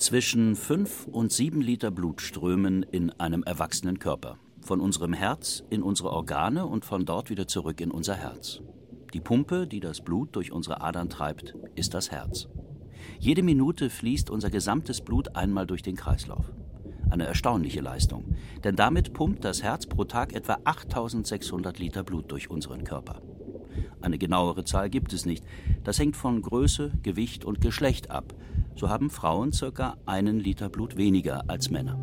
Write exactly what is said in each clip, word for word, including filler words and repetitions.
Zwischen fünf und sieben Liter Blut strömen in einem erwachsenen Körper. Von unserem Herz in unsere Organe und von dort wieder zurück in unser Herz. Die Pumpe, die das Blut durch unsere Adern treibt, ist das Herz. Jede Minute fließt unser gesamtes Blut einmal durch den Kreislauf. Eine erstaunliche Leistung, denn damit pumpt das Herz pro Tag etwa achttausendsechshundert Liter Blut durch unseren Körper. Eine genauere Zahl gibt es nicht. Das hängt von Größe, Gewicht und Geschlecht ab. So haben Frauen circa einen Liter Blut weniger als Männer.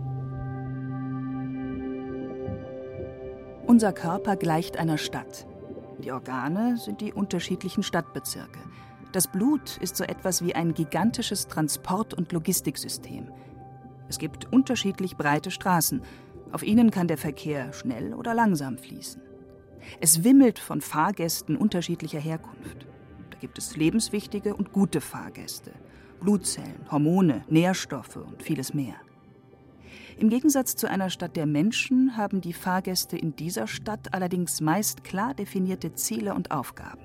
Unser Körper gleicht einer Stadt. Die Organe sind die unterschiedlichen Stadtbezirke. Das Blut ist so etwas wie ein gigantisches Transport- und Logistiksystem. Es gibt unterschiedlich breite Straßen. Auf ihnen kann der Verkehr schnell oder langsam fließen. Es wimmelt von Fahrgästen unterschiedlicher Herkunft. Da gibt es lebenswichtige und gute Fahrgäste. Blutzellen, Hormone, Nährstoffe und vieles mehr. Im Gegensatz zu einer Stadt der Menschen haben die Fahrgäste in dieser Stadt allerdings meist klar definierte Ziele und Aufgaben.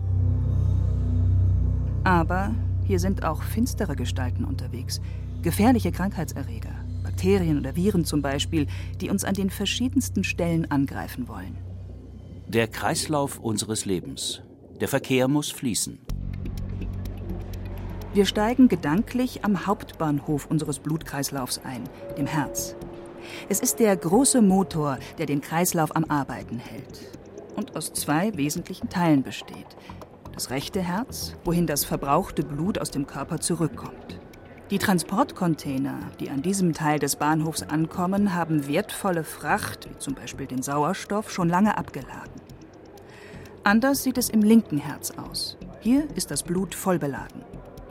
Aber hier sind auch finstere Gestalten unterwegs, gefährliche Krankheitserreger, Bakterien oder Viren zum Beispiel, die uns an den verschiedensten Stellen angreifen wollen. Der Kreislauf unseres Lebens. Der Verkehr muss fließen. Wir steigen gedanklich am Hauptbahnhof unseres Blutkreislaufs ein, dem Herz. Es ist der große Motor, der den Kreislauf am Arbeiten hält und aus zwei wesentlichen Teilen besteht. Das rechte Herz, wohin das verbrauchte Blut aus dem Körper zurückkommt. Die Transportcontainer, die an diesem Teil des Bahnhofs ankommen, haben wertvolle Fracht, wie zum Beispiel den Sauerstoff, schon lange abgeladen. Anders sieht es im linken Herz aus. Hier ist das Blut voll beladen.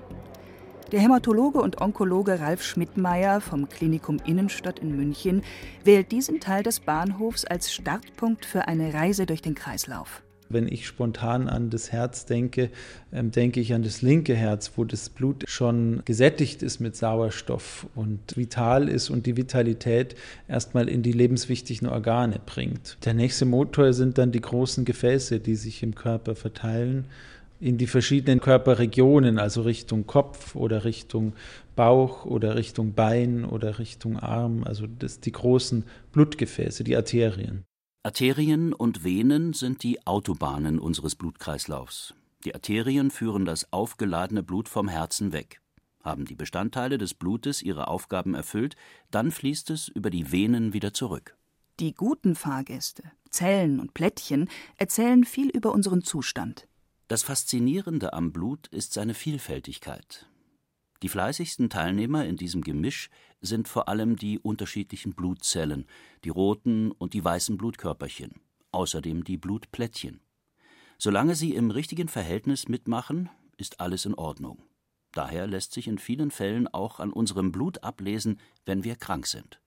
Der Hämatologe und Onkologe Ralf Schmidtmeyer vom Klinikum Innenstadt in München wählt diesen Teil des Bahnhofs als Startpunkt für eine Reise durch den Kreislauf. Wenn ich spontan an das Herz denke, ähm, denke ich an das linke Herz, wo das Blut schon gesättigt ist mit Sauerstoff und vital ist und die Vitalität erstmal in die lebenswichtigen Organe bringt. Der nächste Motor sind dann die großen Gefäße, die sich im Körper verteilen in die verschiedenen Körperregionen, also Richtung Kopf oder Richtung Bauch oder Richtung Bein oder Richtung Arm, also das die großen Blutgefäße, die Arterien. Arterien und Venen sind die Autobahnen unseres Blutkreislaufs. Die Arterien führen das aufgeladene Blut vom Herzen weg. Haben die Bestandteile des Blutes ihre Aufgaben erfüllt, dann fließt es über die Venen wieder zurück. Die guten Fahrgäste, Zellen und Plättchen, erzählen viel über unseren Zustand. Das Faszinierende am Blut ist seine Vielfältigkeit. Die fleißigsten Teilnehmer in diesem Gemisch sind vor allem die unterschiedlichen Blutzellen, die roten und die weißen Blutkörperchen, außerdem die Blutplättchen. Solange sie im richtigen Verhältnis mitmachen, ist alles in Ordnung. Daher lässt sich in vielen Fällen auch an unserem Blut ablesen, wenn wir krank sind.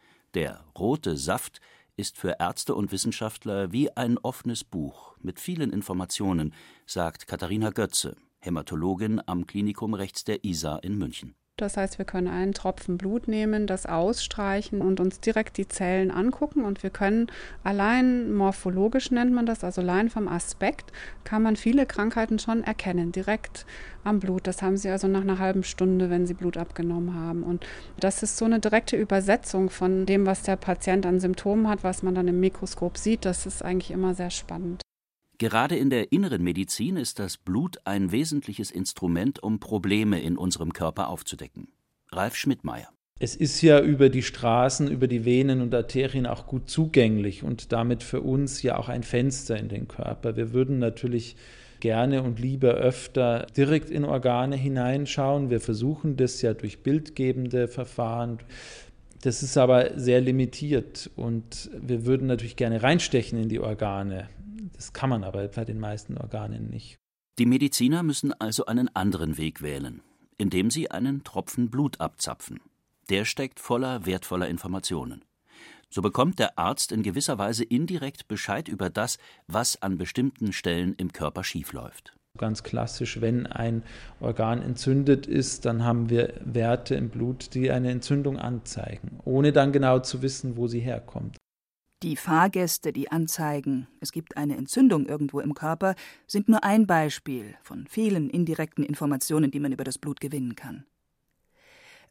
Der rote Saft ist für Ärzte und Wissenschaftler wie ein offenes Buch mit vielen Informationen, sagt Katharina Götze, Hämatologin am Klinikum rechts der Isar in München. Das heißt, wir können einen Tropfen Blut nehmen, das ausstreichen und uns direkt die Zellen angucken. Und wir können allein morphologisch, nennt man das, also allein vom Aspekt, kann man viele Krankheiten schon erkennen, direkt am Blut. Das haben Sie also nach einer halben Stunde, wenn Sie Blut abgenommen haben. Und das ist so eine direkte Übersetzung von dem, was der Patient an Symptomen hat, was man dann im Mikroskop sieht. Das ist eigentlich immer sehr spannend. Gerade in der inneren Medizin ist das Blut ein wesentliches Instrument, um Probleme in unserem Körper aufzudecken. Ralf Schmidtmeyer. Es ist ja über die Straßen, über die Venen und Arterien auch gut zugänglich und damit für uns ja auch ein Fenster in den Körper. Wir würden natürlich gerne und lieber öfter direkt in Organe hineinschauen. Wir versuchen das ja durch bildgebende Verfahren. Das ist aber sehr limitiert und wir würden natürlich gerne reinstechen in die Organe. Das kann man aber bei den meisten Organen nicht. Die Mediziner müssen also einen anderen Weg wählen, indem sie einen Tropfen Blut abzapfen. Der steckt voller wertvoller Informationen. So bekommt der Arzt in gewisser Weise indirekt Bescheid über das, was an bestimmten Stellen im Körper schiefläuft. Ganz klassisch, wenn ein Organ entzündet ist, dann haben wir Werte im Blut, die eine Entzündung anzeigen, ohne dann genau zu wissen, wo sie herkommt. Die Fahrgäste, die anzeigen, es gibt eine Entzündung irgendwo im Körper, sind nur ein Beispiel von vielen indirekten Informationen, die man über das Blut gewinnen kann.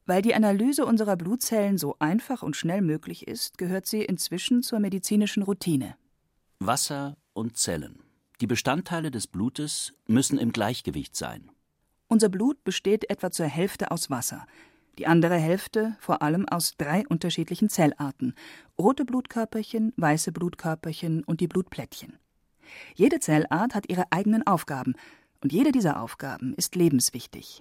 Weil die Analyse unserer Blutzellen so einfach und schnell möglich ist, gehört sie inzwischen zur medizinischen Routine. Wasser und Zellen. Die Bestandteile des Blutes müssen im Gleichgewicht sein. Unser Blut besteht etwa zur Hälfte aus Wasser, die andere Hälfte vor allem aus drei unterschiedlichen Zellarten: rote Blutkörperchen, weiße Blutkörperchen und die Blutplättchen. Jede Zellart hat ihre eigenen Aufgaben, und jede dieser Aufgaben ist lebenswichtig.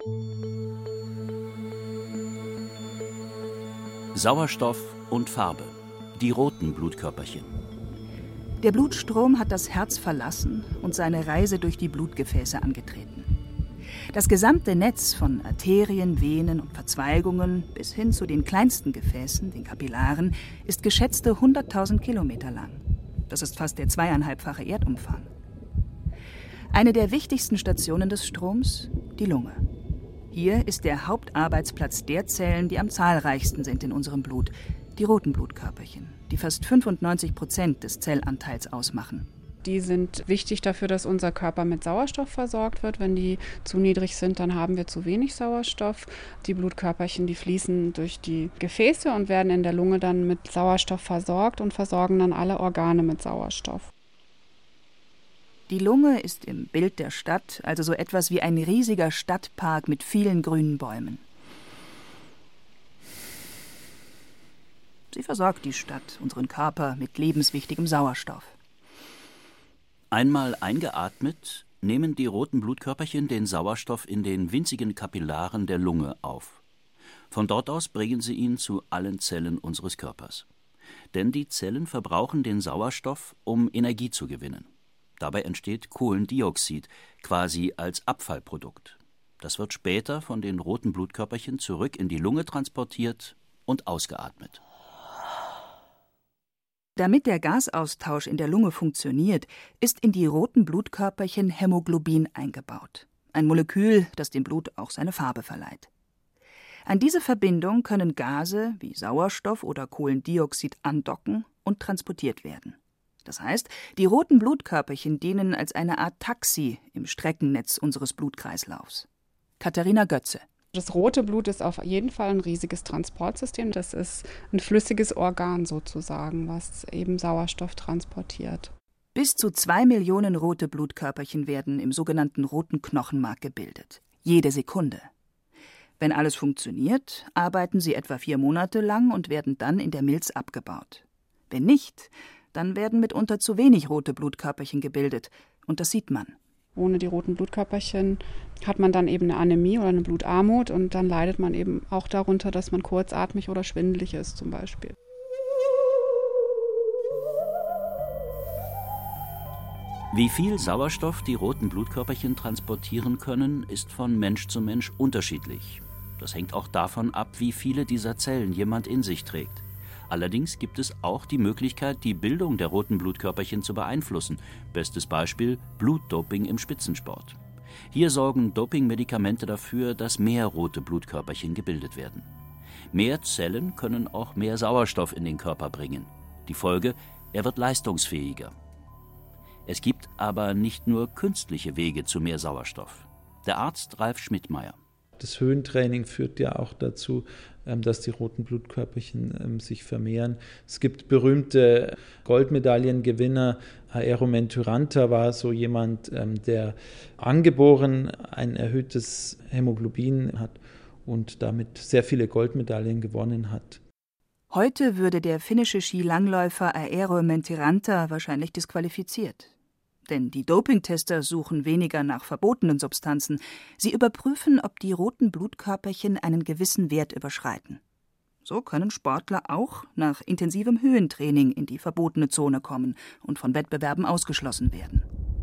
Sauerstoff und Farbe. Die roten Blutkörperchen. Der Blutstrom hat das Herz verlassen und seine Reise durch die Blutgefäße angetreten. Das gesamte Netz von Arterien, Venen und Verzweigungen bis hin zu den kleinsten Gefäßen, den Kapillaren, ist geschätzte hunderttausend Kilometer lang. Das ist fast der zweieinhalbfache Erdumfang. Eine der wichtigsten Stationen des Stroms, die Lunge. Hier ist der Hauptarbeitsplatz der Zellen, die am zahlreichsten sind in unserem Blut, die roten Blutkörperchen, die fast fünfundneunzig Prozent des Zellanteils ausmachen. Die sind wichtig dafür, dass unser Körper mit Sauerstoff versorgt wird. Wenn die zu niedrig sind, dann haben wir zu wenig Sauerstoff. Die Blutkörperchen, die fließen durch die Gefäße und werden in der Lunge dann mit Sauerstoff versorgt und versorgen dann alle Organe mit Sauerstoff. Die Lunge ist im Bild der Stadt also so etwas wie ein riesiger Stadtpark mit vielen grünen Bäumen. Sie versorgt die Stadt, unseren Körper, mit lebenswichtigem Sauerstoff. Einmal eingeatmet, nehmen die roten Blutkörperchen den Sauerstoff in den winzigen Kapillaren der Lunge auf. Von dort aus bringen sie ihn zu allen Zellen unseres Körpers. Denn die Zellen verbrauchen den Sauerstoff, um Energie zu gewinnen. Dabei entsteht Kohlendioxid, quasi als Abfallprodukt. Das wird später von den roten Blutkörperchen zurück in die Lunge transportiert und ausgeatmet. Damit der Gasaustausch in der Lunge funktioniert, ist in die roten Blutkörperchen Hämoglobin eingebaut. Ein Molekül, das dem Blut auch seine Farbe verleiht. An diese Verbindung können Gase wie Sauerstoff oder Kohlendioxid andocken und transportiert werden. Das heißt, die roten Blutkörperchen dienen als eine Art Taxi im Streckennetz unseres Blutkreislaufs. Katharina Götze. Das rote Blut ist auf jeden Fall ein riesiges Transportsystem. Das ist ein flüssiges Organ sozusagen, was eben Sauerstoff transportiert. Bis zu zwei Millionen rote Blutkörperchen werden im sogenannten roten Knochenmark gebildet. Jede Sekunde. Wenn alles funktioniert, arbeiten sie etwa vier Monate lang und werden dann in der Milz abgebaut. Wenn nicht, dann werden mitunter zu wenig rote Blutkörperchen gebildet. Und das sieht man. Ohne die roten Blutkörperchen hat man dann eben eine Anämie oder eine Blutarmut und dann leidet man eben auch darunter, dass man kurzatmig oder schwindelig ist zum Beispiel. Wie viel Sauerstoff die roten Blutkörperchen transportieren können, ist von Mensch zu Mensch unterschiedlich. Das hängt auch davon ab, wie viele dieser Zellen jemand in sich trägt. Allerdings gibt es auch die Möglichkeit, die Bildung der roten Blutkörperchen zu beeinflussen. Bestes Beispiel Blutdoping im Spitzensport. Hier sorgen Dopingmedikamente dafür, dass mehr rote Blutkörperchen gebildet werden. Mehr Zellen können auch mehr Sauerstoff in den Körper bringen. Die Folge: er wird leistungsfähiger. Es gibt aber nicht nur künstliche Wege zu mehr Sauerstoff. Der Arzt Ralf Schmidtmeyer. Das Höhentraining führt ja auch dazu, dass die roten Blutkörperchen sich vermehren. Es gibt berühmte Goldmedaillengewinner. Aero Menturanta war so jemand, der angeboren ein erhöhtes Hämoglobin hat und damit sehr viele Goldmedaillen gewonnen hat. Heute würde der finnische Skilangläufer Aero Menturanta wahrscheinlich disqualifiziert. Denn die Dopingtester suchen weniger nach verbotenen Substanzen. Sie überprüfen, ob die roten Blutkörperchen einen gewissen Wert überschreiten. So können Sportler auch nach intensivem Höhentraining in die verbotene Zone kommen und von Wettbewerben ausgeschlossen werden.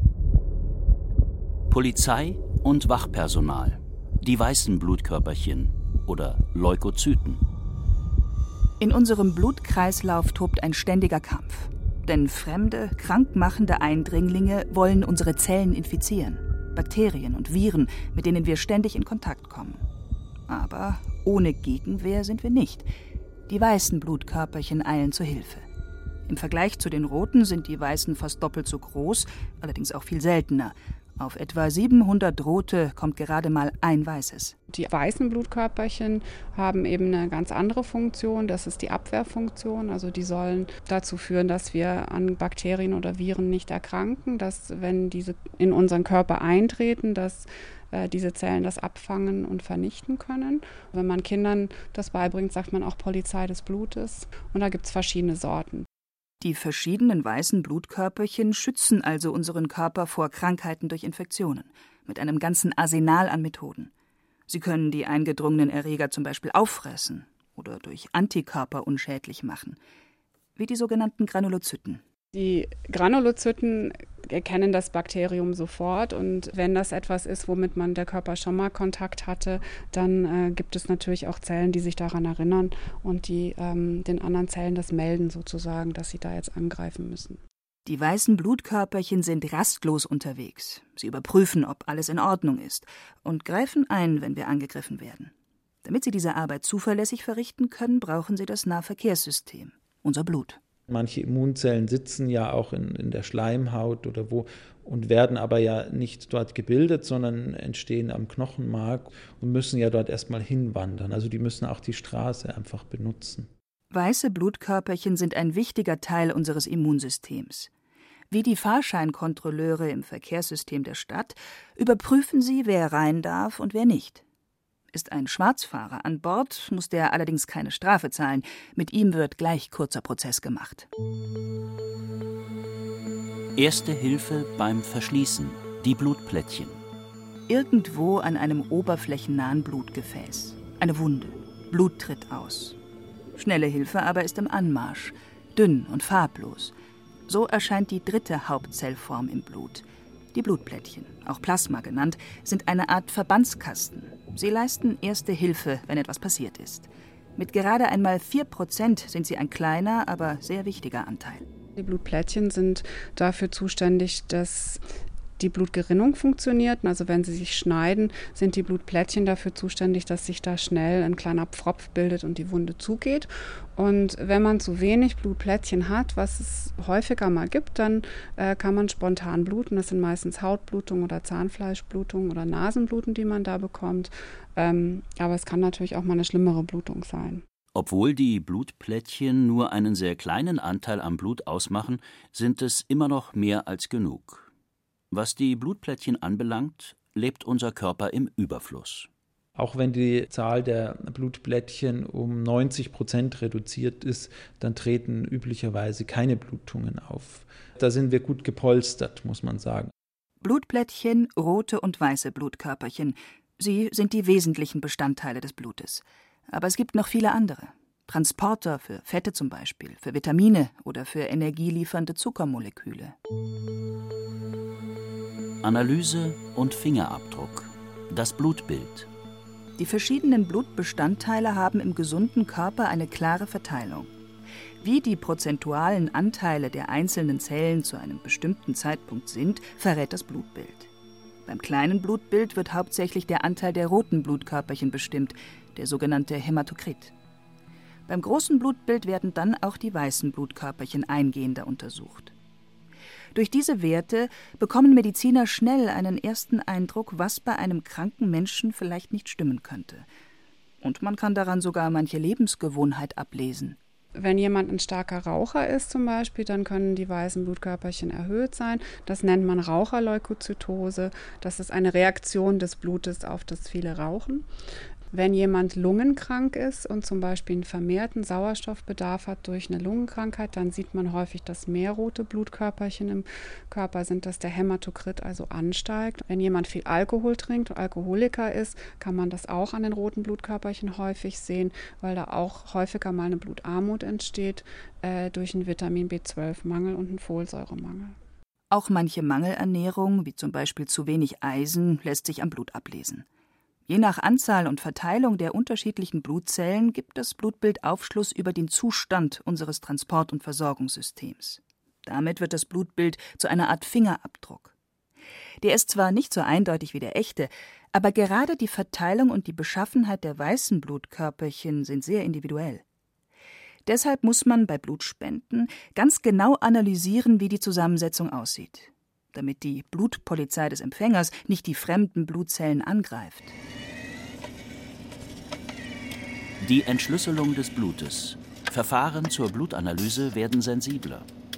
Polizei und Wachpersonal. Die weißen Blutkörperchen oder Leukozyten. In unserem Blutkreislauf tobt ein ständiger Kampf. Denn fremde, krankmachende Eindringlinge wollen unsere Zellen infizieren. Bakterien und Viren, mit denen wir ständig in Kontakt kommen. Aber ohne Gegenwehr sind wir nicht. Die weißen Blutkörperchen eilen zur Hilfe. Im Vergleich zu den roten sind die weißen fast doppelt so groß, allerdings auch viel seltener. Auf etwa siebenhundert rote kommt gerade mal ein weißes. Die weißen Blutkörperchen haben eben eine ganz andere Funktion. Das ist die Abwehrfunktion. Also die sollen dazu führen, dass wir an Bakterien oder Viren nicht erkranken, dass, wenn diese in unseren Körper eintreten, dass äh, diese Zellen das abfangen und vernichten können. Wenn man Kindern das beibringt, sagt man auch Polizei des Blutes. Und da gibt es verschiedene Sorten. Die verschiedenen weißen Blutkörperchen schützen also unseren Körper vor Krankheiten durch Infektionen, mit einem ganzen Arsenal an Methoden. Sie können die eingedrungenen Erreger zum Beispiel auffressen oder durch Antikörper unschädlich machen, wie die sogenannten Granulozyten. Die Granulozyten erkennen das Bakterium sofort, und wenn das etwas ist, womit man der Körper schon mal Kontakt hatte, dann äh, gibt es natürlich auch Zellen, die sich daran erinnern und die ähm, den anderen Zellen das melden sozusagen, dass sie da jetzt angreifen müssen. Die weißen Blutkörperchen sind rastlos unterwegs. Sie überprüfen, ob alles in Ordnung ist und greifen ein, wenn wir angegriffen werden. Damit sie diese Arbeit zuverlässig verrichten können, brauchen sie das Nahverkehrssystem, unser Blut. Manche Immunzellen sitzen ja auch in, in der Schleimhaut oder wo und werden aber ja nicht dort gebildet, sondern entstehen am Knochenmark und müssen ja dort erstmal hinwandern. Also die müssen auch die Straße einfach benutzen. Weiße Blutkörperchen sind ein wichtiger Teil unseres Immunsystems. Wie die Fahrscheinkontrolleure im Verkehrssystem der Stadt überprüfen sie, wer rein darf und wer nicht. Ist ein Schwarzfahrer an Bord, muss der allerdings keine Strafe zahlen. Mit ihm wird gleich kurzer Prozess gemacht. Erste Hilfe beim Verschließen, die Blutplättchen. Irgendwo an einem oberflächennahen Blutgefäß. Eine Wunde. Blut tritt aus. Schnelle Hilfe aber ist im Anmarsch. Dünn und farblos. So erscheint die dritte Hauptzellform im Blut. Die Blutplättchen, auch Plasma genannt, sind eine Art Verbandskasten. Sie leisten erste Hilfe, wenn etwas passiert ist. Mit gerade einmal vier Prozent sind sie ein kleiner, aber sehr wichtiger Anteil. Die Blutplättchen sind dafür zuständig, dass die Blutgerinnung funktioniert. Also wenn sie sich schneiden, sind die Blutplättchen dafür zuständig, dass sich da schnell ein kleiner Pfropf bildet und die Wunde zugeht. Und wenn man zu wenig Blutplättchen hat, was es häufiger mal gibt, dann äh, kann man spontan bluten. Das sind meistens Hautblutungen oder Zahnfleischblutungen oder Nasenbluten, die man da bekommt. Ähm, aber es kann natürlich auch mal eine schlimmere Blutung sein. Obwohl die Blutplättchen nur einen sehr kleinen Anteil am Blut ausmachen, sind es immer noch mehr als genug. Was die Blutplättchen anbelangt, lebt unser Körper im Überfluss. Auch wenn die Zahl der Blutplättchen um neunzig Prozent reduziert ist, dann treten üblicherweise keine Blutungen auf. Da sind wir gut gepolstert, muss man sagen. Blutplättchen, rote und weiße Blutkörperchen. Sie sind die wesentlichen Bestandteile des Blutes. Aber es gibt noch viele andere. Transporter für Fette zum Beispiel, für Vitamine oder für energieliefernde Zuckermoleküle. Analyse und Fingerabdruck. Das Blutbild. Die verschiedenen Blutbestandteile haben im gesunden Körper eine klare Verteilung. Wie die prozentualen Anteile der einzelnen Zellen zu einem bestimmten Zeitpunkt sind, verrät das Blutbild. Beim kleinen Blutbild wird hauptsächlich der Anteil der roten Blutkörperchen bestimmt, der sogenannte Hämatokrit. Beim großen Blutbild werden dann auch die weißen Blutkörperchen eingehender untersucht. Durch diese Werte bekommen Mediziner schnell einen ersten Eindruck, was bei einem kranken Menschen vielleicht nicht stimmen könnte. Und man kann daran sogar manche Lebensgewohnheit ablesen. Wenn jemand ein starker Raucher ist zum Beispiel, dann können die weißen Blutkörperchen erhöht sein. Das nennt man Raucherleukozytose. Das ist eine Reaktion des Blutes auf das viele Rauchen. Wenn jemand lungenkrank ist und zum Beispiel einen vermehrten Sauerstoffbedarf hat durch eine Lungenkrankheit, dann sieht man häufig, dass mehr rote Blutkörperchen im Körper sind, dass der Hämatokrit also ansteigt. Wenn jemand viel Alkohol trinkt und Alkoholiker ist, kann man das auch an den roten Blutkörperchen häufig sehen, weil da auch häufiger mal eine Blutarmut entsteht äh, durch einen Vitamin B zwölf Mangel und einen Folsäuremangel. Auch manche Mangelernährung, wie zum Beispiel zu wenig Eisen, lässt sich am Blut ablesen. Je nach Anzahl und Verteilung der unterschiedlichen Blutzellen gibt das Blutbild Aufschluss über den Zustand unseres Transport- und Versorgungssystems. Damit wird das Blutbild zu einer Art Fingerabdruck. Der ist zwar nicht so eindeutig wie der echte, aber gerade die Verteilung und die Beschaffenheit der weißen Blutkörperchen sind sehr individuell. Deshalb muss man bei Blutspenden ganz genau analysieren, wie die Zusammensetzung aussieht. damit die Blutpolizei des Empfängers nicht die fremden Blutzellen angreift. Die Entschlüsselung des Blutes. Verfahren zur Blutanalyse werden sensibler.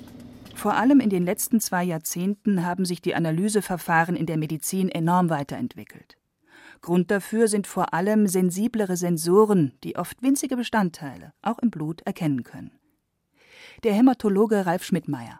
Vor allem in den letzten zwei Jahrzehnten haben sich die Analyseverfahren in der Medizin enorm weiterentwickelt. Grund dafür sind vor allem sensiblere Sensoren, die oft winzige Bestandteile, auch im Blut, erkennen können. Der Hämatologe Ralf Schmidtmeyer.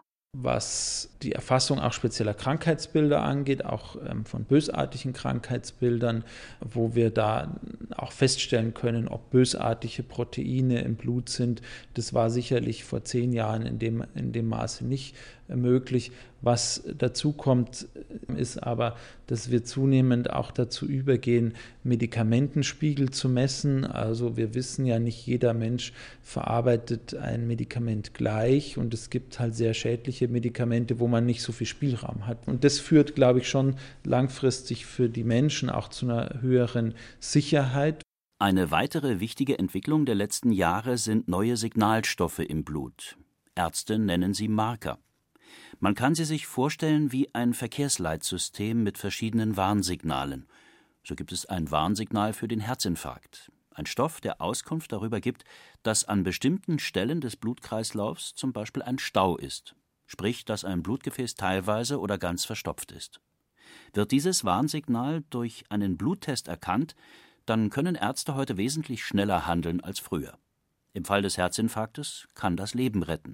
Was die Erfassung auch spezieller Krankheitsbilder angeht, auch ähm, von bösartigen Krankheitsbildern, wo wir da auch feststellen können, ob bösartige Proteine im Blut sind. Das war sicherlich vor zehn Jahren in dem, in dem Maße nicht äh, möglich. Was dazu kommt, ist aber, dass wir zunehmend auch dazu übergehen, Medikamentenspiegel zu messen. Also wir wissen ja, nicht jeder Mensch verarbeitet ein Medikament gleich und es gibt halt sehr schädliche Medikamente, wo man nicht so viel Spielraum hat. Und das führt, glaube ich, schon langfristig für die Menschen auch zu einer höheren Sicherheit. Eine weitere wichtige Entwicklung der letzten Jahre sind neue Signalstoffe im Blut. Ärzte nennen sie Marker. Man kann sie sich vorstellen wie ein Verkehrsleitsystem mit verschiedenen Warnsignalen. So gibt es ein Warnsignal für den Herzinfarkt. Ein Stoff, der Auskunft darüber gibt, dass an bestimmten Stellen des Blutkreislaufs zum Beispiel ein Stau ist. Sprich, dass ein Blutgefäß teilweise oder ganz verstopft ist. Wird dieses Warnsignal durch einen Bluttest erkannt, dann können Ärzte heute wesentlich schneller handeln als früher. Im Fall des Herzinfarktes kann das Leben retten.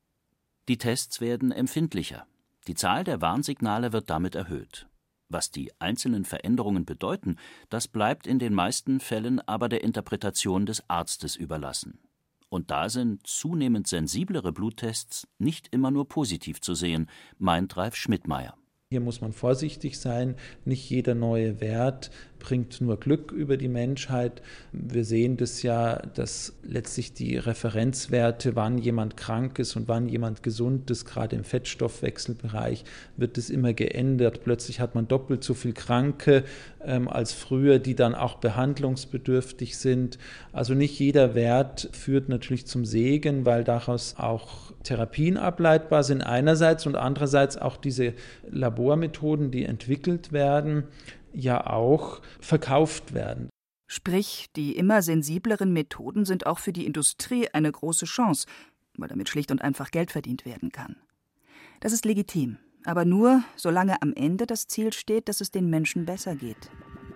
Die Tests werden empfindlicher. Die Zahl der Warnsignale wird damit erhöht. Was die einzelnen Veränderungen bedeuten, das bleibt in den meisten Fällen aber der Interpretation des Arztes überlassen. Und da sind zunehmend sensiblere Bluttests nicht immer nur positiv zu sehen, meint Ralf Schmidtmeyer. Hier muss man vorsichtig sein. Nicht jeder neue Wert bringt nur Glück über die Menschheit. Wir sehen das ja, dass letztlich die Referenzwerte, wann jemand krank ist und wann jemand gesund ist, gerade im Fettstoffwechselbereich, wird es immer geändert. Plötzlich hat man doppelt so viel Kranke ähm, als früher, die dann auch behandlungsbedürftig sind. Also nicht jeder Wert führt natürlich zum Segen, weil daraus auch Therapien ableitbar sind einerseits und andererseits auch diese Labormethoden, die entwickelt werden, ja auch verkauft werden. Sprich, die immer sensibleren Methoden sind auch für die Industrie eine große Chance, weil damit schlicht und einfach Geld verdient werden kann. Das ist legitim, aber nur, solange am Ende das Ziel steht, dass es den Menschen besser geht.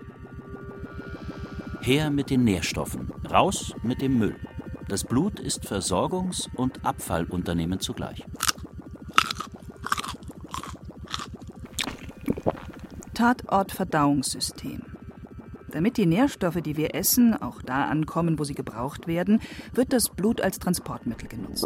Her mit den Nährstoffen, raus mit dem Müll. Das Blut ist Versorgungs- und Abfallunternehmen zugleich. Tatort-Verdauungssystem. Damit die Nährstoffe, die wir essen, auch da ankommen, wo sie gebraucht werden, wird das Blut als Transportmittel genutzt.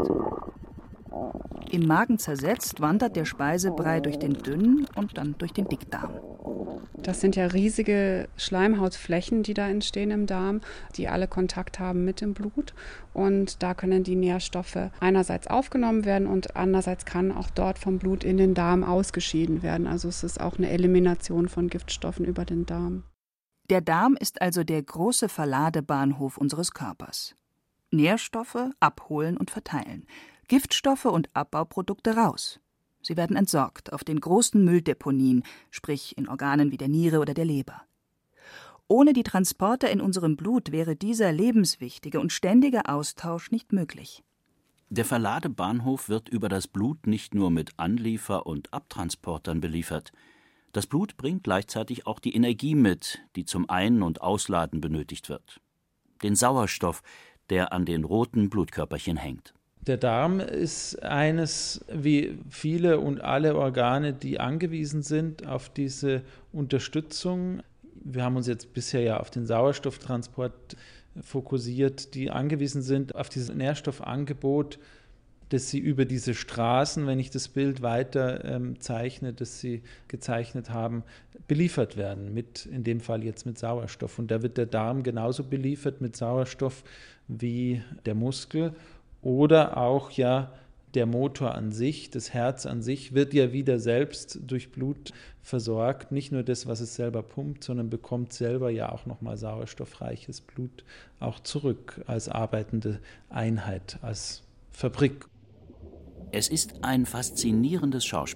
Im Magen zersetzt, wandert der Speisebrei durch den Dünn- und dann durch den Dickdarm. Das sind ja riesige Schleimhautflächen, die da entstehen im Darm, die alle Kontakt haben mit dem Blut. Und da können die Nährstoffe einerseits aufgenommen werden und andererseits kann auch dort vom Blut in den Darm ausgeschieden werden. Also es ist auch eine Elimination von Giftstoffen über den Darm. Der Darm ist also der große Verladebahnhof unseres Körpers. Nährstoffe abholen und verteilen, Giftstoffe und Abbauprodukte raus. Sie werden entsorgt auf den großen Mülldeponien, sprich in Organen wie der Niere oder der Leber. Ohne die Transporter in unserem Blut wäre dieser lebenswichtige und ständige Austausch nicht möglich. Der Verladebahnhof wird über das Blut nicht nur mit Anliefer- und Abtransportern beliefert. Das Blut bringt gleichzeitig auch die Energie mit, die zum Ein- und Ausladen benötigt wird. Den Sauerstoff, der an den roten Blutkörperchen hängt. Der Darm ist eines, wie viele und alle Organe, die angewiesen sind auf diese Unterstützung. Wir haben uns jetzt bisher ja auf den Sauerstofftransport fokussiert, die angewiesen sind auf dieses Nährstoffangebot, dass sie über diese Straßen, wenn ich das Bild weiter ähm, zeichne, das sie gezeichnet haben, beliefert werden, mit, in dem Fall jetzt mit Sauerstoff. Und da wird der Darm genauso beliefert mit Sauerstoff wie der Muskel. Oder auch ja der Motor an sich, das Herz an sich, wird ja wieder selbst durch Blut versorgt. Nicht nur das, was es selber pumpt, sondern bekommt selber ja auch nochmal sauerstoffreiches Blut auch zurück als arbeitende Einheit, als Fabrik. Es ist ein faszinierendes Schauspiel.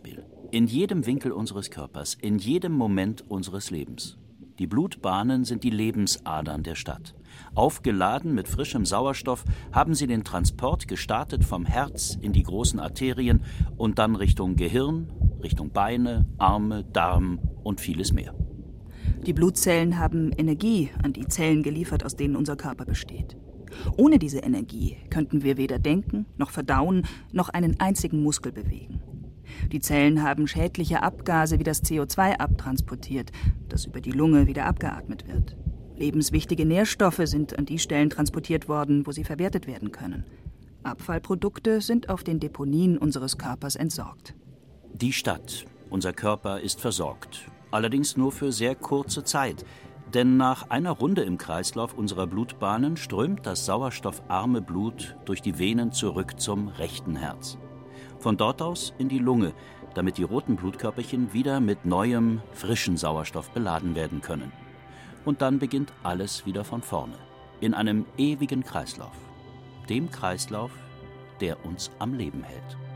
In jedem Winkel unseres Körpers, in jedem Moment unseres Lebens. Die Blutbahnen sind die Lebensadern der Stadt. Aufgeladen mit frischem Sauerstoff haben sie den Transport gestartet vom Herz in die großen Arterien und dann Richtung Gehirn, Richtung Beine, Arme, Darm und vieles mehr. Die Blutzellen haben Energie an die Zellen geliefert, aus denen unser Körper besteht. Ohne diese Energie könnten wir weder denken, noch verdauen, noch einen einzigen Muskel bewegen. Die Zellen haben schädliche Abgase wie das C O zwei abtransportiert, das über die Lunge wieder abgeatmet wird. Lebenswichtige Nährstoffe sind an die Stellen transportiert worden, wo sie verwertet werden können. Abfallprodukte sind auf den Deponien unseres Körpers entsorgt. Die Stadt, unser Körper, ist versorgt. Allerdings nur für sehr kurze Zeit. Denn nach einer Runde im Kreislauf unserer Blutbahnen strömt das sauerstoffarme Blut durch die Venen zurück zum rechten Herz. Von dort aus in die Lunge, damit die roten Blutkörperchen wieder mit neuem, frischen Sauerstoff beladen werden können. Und dann beginnt alles wieder von vorne, in einem ewigen Kreislauf. Dem Kreislauf, der uns am Leben hält.